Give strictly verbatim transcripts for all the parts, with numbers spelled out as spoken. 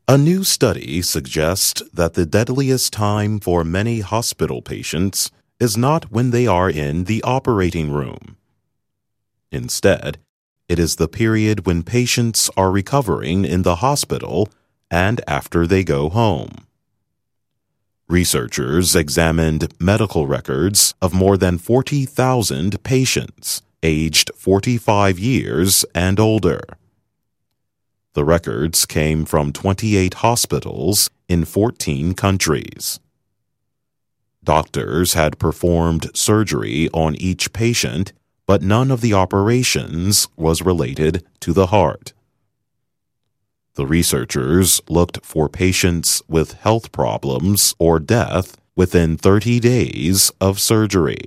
A new study suggests that the deadliest time for many hospital patients is not when they are in the operating room. Instead, it is the period when patients are recovering in the hospital and after they go home. Researchers examined medical records of more than forty thousand patients aged forty-five years and older. The records came from twenty-eight hospitals in fourteen countries. Doctors had performed surgery on each patient, but none of the operations was related to the heart. The researchers looked for patients with health problems or death within thirty days of surgery.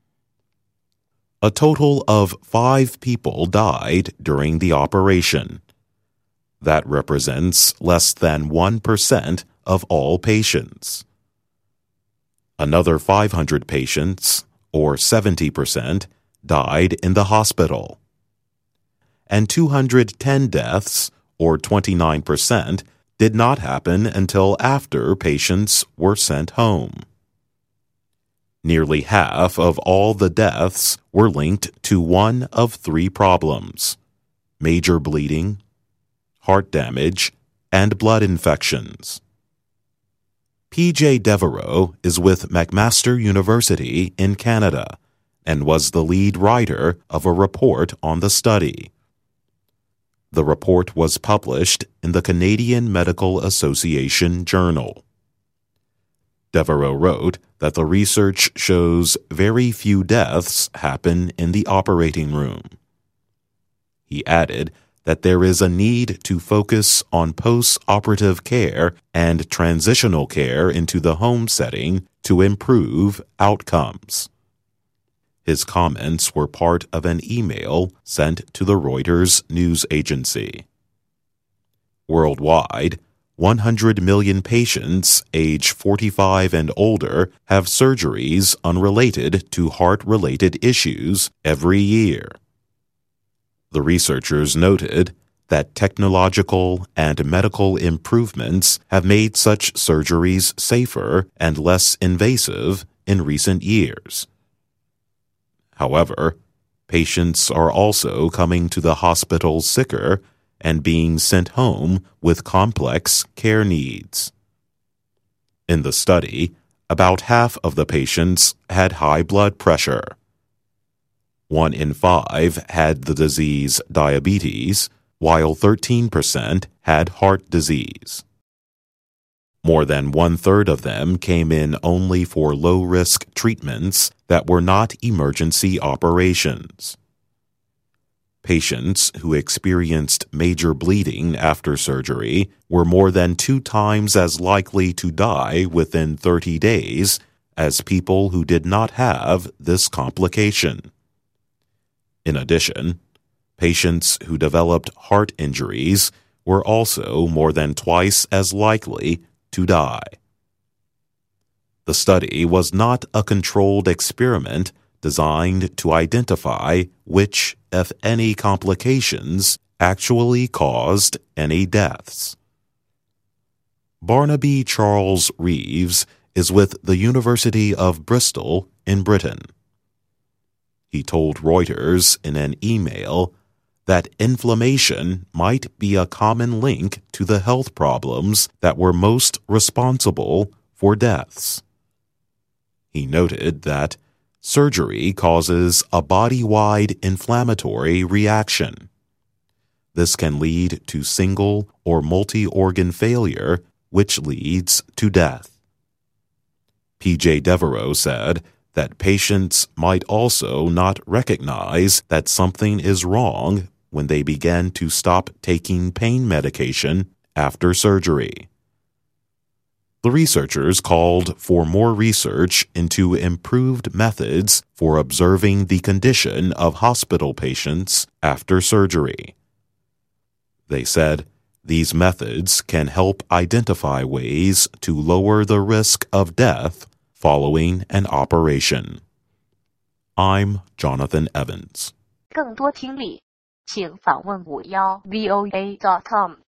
A total of five people died during the operation. That represents less than one percent of all patients. Another five hundred patients, or seventy percent, died in the hospital. And two hundred ten deaths, or twenty-nine percent, did not happen until after patients were sent home. Nearly half of all the deaths were linked to one of three problems: major bleeding, heart damage, and blood infections. P J Devereaux is with McMaster University in Canada and was the lead writer of a report on the study. The report was published in the Canadian Medical Association Journal. Devereaux wrote that the research shows very few deaths happen in the operating room. He added that there is a need to focus on post-operative care and transitional care into the home setting to improve outcomes. His comments were part of an email sent to the Reuters news agency. Worldwide, one hundred million patients age forty-five and older have surgeries unrelated to heart-related issues every year. The researchers noted that technological and medical improvements have made such surgeries safer and less invasive in recent years. However, patients are also coming to the hospital sicker and being sent home with complex care needs. In the study, about half of the patients had high blood pressure. One in five had the disease diabetes, while thirteen percent had heart disease. More than one-third of them came in only for low-risk treatments that were not emergency operations. Patients who experienced major bleeding after surgery were more than two times as likely to die within thirty days as people who did not have this complication. In addition, patients who developed heart injuries were also more than twice as likely to die. The study was not a controlled experiment designed to identify which, if any, complications actually caused any deaths. Barnaby Charles Reeves is with the University of Bristol in Britain. He told Reuters in an email that inflammation might be a common link to the health problems that were most responsible for deaths. He noted that surgery causes a body-wide inflammatory reaction. This can lead to single or multi-organ failure, which leads to death. P J Devereaux said that patients might also not recognize that something is wrong when they begin to stop taking pain medication after surgery. The researchers called for more research into improved methods for observing the condition of hospital patients after surgery. They said these methods can help identify ways to lower the risk of death following an operation. I'm Jonathan Evans. 更多听力，请访问五幺 V O A dot com。